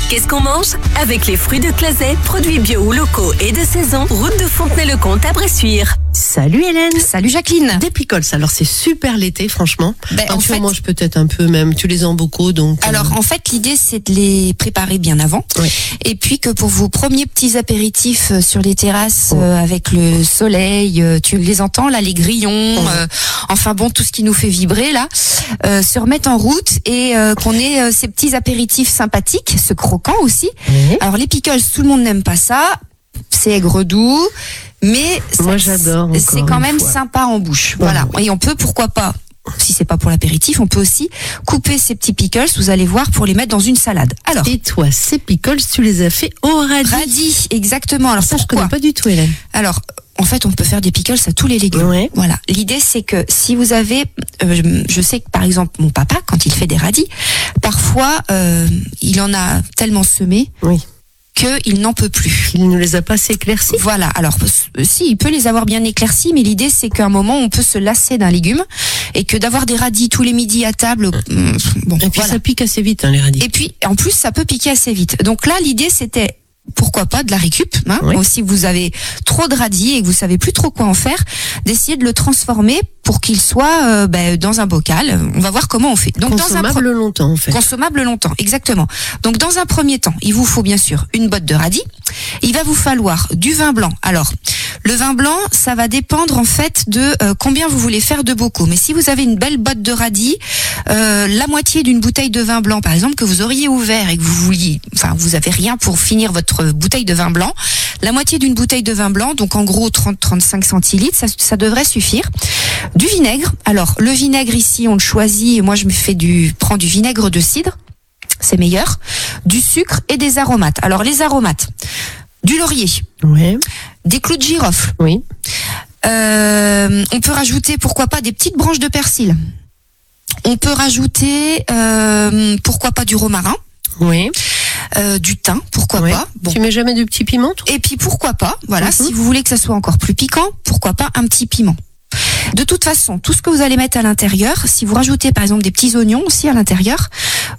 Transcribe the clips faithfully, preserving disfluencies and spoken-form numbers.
Qu'est-ce qu'on mange? Avec les fruits de Clazet, produits bio ou locaux et de saison, route de Fontenay-le-Comte à Bressuire. Salut Hélène. Salut Jacqueline. Des pickles, alors c'est super l'été franchement. Ben, enfin, en tu fait, en manges peut-être un peu même, tu les as en beaucoup donc. Alors euh... en fait l'idée c'est de les préparer bien avant. Oui. Et puis que pour vos premiers petits apéritifs sur les terrasses Oh. euh, avec le soleil, euh, tu les entends là, les grillons, Oh. euh, enfin bon tout ce qui nous fait vibrer là, euh, se remettent en route et euh, qu'on ait euh, ces petits apéritifs sympathiques, ce croquant aussi. Oui. Alors les pickles, tout le monde n'aime pas ça, c'est aigre doux, mais Moi, ça- j'adore c'est encore quand une même fois. sympa en bouche. Bon, Voilà. oui. Et on peut, pourquoi pas, si c'est pas pour l'apéritif, on peut aussi couper ces petits pickles, vous allez voir, pour les mettre dans une salade. Alors, Et toi, ces pickles, tu les as fait au radis. radis, exactement. Alors Ça, je pourquoi connais pas du tout Hélène. Alors, en fait, on peut faire des pickles à tous les légumes. Ouais. Voilà. L'idée, c'est que si vous avez, euh, je- je sais que par exemple mon papa, quand il fait des radis, parfois euh, il en a tellement semé Oui. qu'il n'en peut plus. Il ne les a pas assez éclaircis. Voilà. Alors, euh, si, il peut les avoir bien éclaircis, mais l'idée, c'est qu'à un moment, on peut se lasser d'un légume et que d'avoir des radis tous les midis à table, hum, bon, Et puis voilà. ça pique assez vite hein, les radis. Et puis, en plus, ça peut piquer assez vite. Donc là, l'idée, c'était, pourquoi pas, de la récup. Hein, Oui. ou si vous avez trop de radis et que vous savez plus trop quoi en faire, d'essayer de le transformer pour qu'il soit euh, ben, dans un bocal. On va voir comment on fait. Donc, dans un Consommable pro- longtemps en fait. Consommable longtemps, exactement. Donc dans un premier temps, il vous faut bien sûr une botte de radis. Il va vous falloir du vin blanc. Alors, le vin blanc, ça va dépendre en fait de euh, combien vous voulez faire de bocaux. Mais si vous avez une belle botte de radis, euh, la moitié d'une bouteille de vin blanc, par exemple, que vous auriez ouvert et que vous vouliez, enfin, vous avez rien pour finir votre bouteille de vin blanc, la moitié d'une bouteille de vin blanc, donc en gros trente à trente-cinq centilitres, ça, ça devrait suffire. Du vinaigre. Alors, le vinaigre ici, on le choisit. Moi, je me fais du, prends du vinaigre de cidre. C'est meilleur. Du sucre et des aromates. Alors, les aromates. Du laurier. Ouais. Des clous de girofle. Oui. Euh, on peut rajouter, pourquoi pas, des petites branches de persil. On peut rajouter, euh, pourquoi pas, du romarin. Oui. Euh, du thym, pourquoi Ouais. pas. Bon. Tu mets jamais du petit piment toi? Et puis pourquoi pas, voilà, Mhm. si vous voulez que ça soit encore plus piquant, pourquoi pas un petit piment. De toute façon, tout ce que vous allez mettre à l'intérieur, si vous rajoutez par exemple des petits oignons aussi à l'intérieur,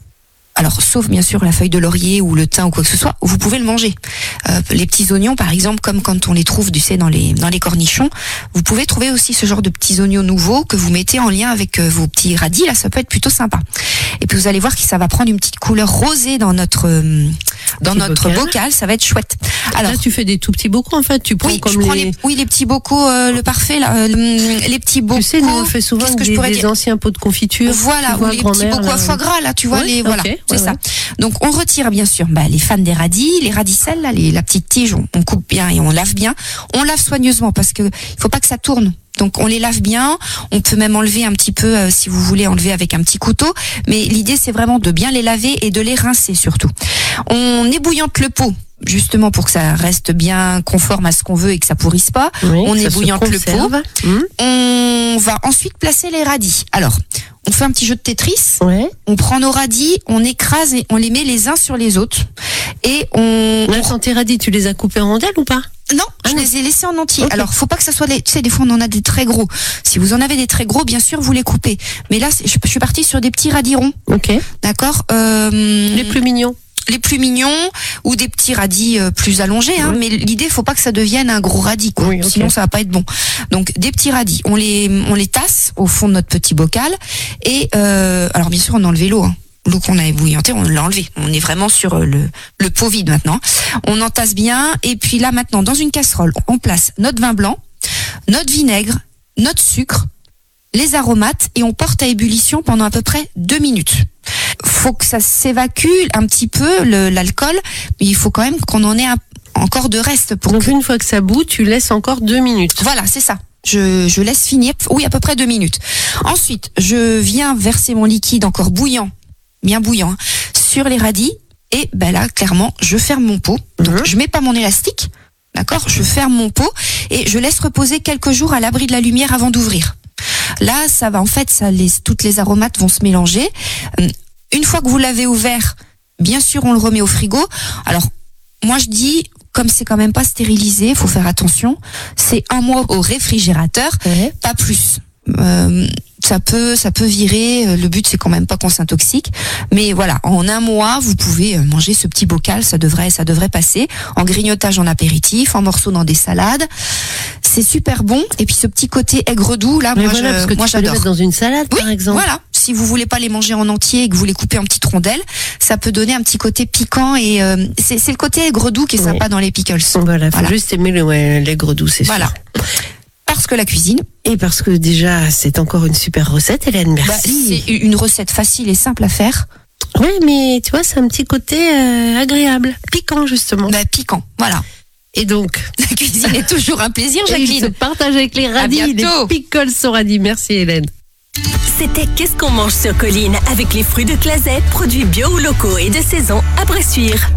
alors sauf bien sûr la feuille de laurier ou le thym ou quoi que ce soit, vous pouvez le manger. Euh, les petits oignons par exemple, comme quand on les trouve, tu sais, dans les dans les cornichons, vous pouvez trouver aussi ce genre de petits oignons nouveaux que vous mettez en lien avec euh, vos petits radis, là ça peut être plutôt sympa. Et puis vous allez voir que ça va prendre une petite couleur rosée dans notre euh, dans Petit notre bocal. bocal, ça va être chouette. Alors Là tu fais des tout petits bocaux en fait. Tu prends oui, comme je prends les... les... oui, les petits bocaux, euh, le parfait, là, euh, les petits bocaux. Tu sais, nous on fait souvent Qu'est-ce que des, je pourrais des dire anciens pots de confiture. Voilà, Tu ou vois, les petits grand-mère, bocaux là. à foie gras, là, tu vois, Ouais, les, ok, voilà, ouais, c'est ça. ouais. Donc, on retire, bien sûr, bah, les fans des radis, les radicelles, là, les, la petite tige, on, on coupe bien et on lave bien. On lave soigneusement parce que il faut pas que ça tourne. Donc, on les lave bien. On peut même enlever un petit peu, euh, si vous voulez, enlever avec un petit couteau. Mais l'idée, c'est vraiment de bien les laver et de les rincer surtout. On ébouillante le pot, justement pour que ça reste bien conforme à ce qu'on veut et que ça pourrisse pas. Oui, On ça se ébouillante le pot. conserve. Hum. On va ensuite placer les radis. Alors, on fait un petit jeu de Tetris. Ouais. On prend nos radis, on écrase et on les met les uns sur les autres. Et on... Là, quand t'es radis, tu les as coupés en rondelles ou pas? Non, Ah je non. les ai laissés en entier. Ok. Alors, faut pas que ça soit des... Tu sais, des fois, on en a des très gros. Si vous en avez des très gros, bien sûr, vous les coupez. Mais là, c'est- je je suis partie sur des petits radis ronds. Ok. D'accord euh, Les plus mignons. les plus mignons ou des petits radis euh, plus allongés, hein, Oui. mais l'idée, faut pas que ça devienne un gros radis, quoi. Oui, ok. Sinon, ça va pas être bon. Donc, des petits radis, on les, on les tasse au fond de notre petit bocal et euh, alors bien sûr, on a enlevé l'eau. Hein. L'eau qu'on a ébouillantée, on l'a enlevée. On est vraiment sur euh, le, le pot vide maintenant. On entasse bien et puis là maintenant, dans une casserole, on place notre vin blanc, notre vinaigre, notre sucre, les aromates et on porte à ébullition pendant à peu près deux minutes. Faut que ça s'évacue un petit peu le- l'alcool, mais il faut quand même qu'on en ait un- encore de reste pour Donc que... une fois que ça bout, tu laisses encore deux minutes. Voilà, c'est ça. Je, je laisse finir, oui, à peu près deux minutes. Ensuite, je viens verser mon liquide encore bouillant, bien bouillant, hein, sur les radis. Et ben là, clairement, je ferme mon pot. Donc, Mhm. je mets pas mon élastique, d'accord ? Je ferme mon pot et je laisse reposer quelques jours à l'abri de la lumière avant d'ouvrir. Là, ça va en fait, ça les, toutes les aromates vont se mélanger. Euh, Une fois que vous l'avez ouvert, bien sûr, on le remet au frigo. Alors, moi, je dis, comme c'est quand même pas stérilisé, faut faire attention. C'est un mois au réfrigérateur, Ouais. pas plus. Euh, ça peut, ça peut virer. Le but, c'est quand même pas qu'on s'intoxique. Mais voilà, en un mois, vous pouvez manger ce petit bocal, ça devrait, ça devrait passer. En grignotage, en apéritif, en morceaux dans des salades. C'est super bon. Et puis ce petit côté aigre-doux, là, Mais moi, voilà, je, parce que moi, tu peux les j'adore. mettre dans une salade, Oui, par exemple. voilà. Si vous voulez pas les manger en entier et que vous les coupez en petites rondelles, ça peut donner un petit côté piquant et euh, c'est, c'est le côté aigre-doux qui est sympa Oui. dans les pickles. Voilà, faut Voilà. juste aimer le, ouais, l'aigre doux, c'est Voilà. sûr. Parce que la cuisine, Et parce que déjà, c'est encore une super recette, Hélène, bah, merci. c'est une recette facile et simple à faire. Oui, mais tu vois, c'est un petit côté euh, agréable, piquant justement. Bah, piquant, voilà. Et donc, La cuisine est toujours un plaisir, et il se Jacqueline. partage avec les radis, les bientôt. pickles au radis. Merci Hélène. C'était Qu'est-ce qu'on mange sur Colline avec les fruits de Clazet, produits bio ou locaux et de saison à Bressuire.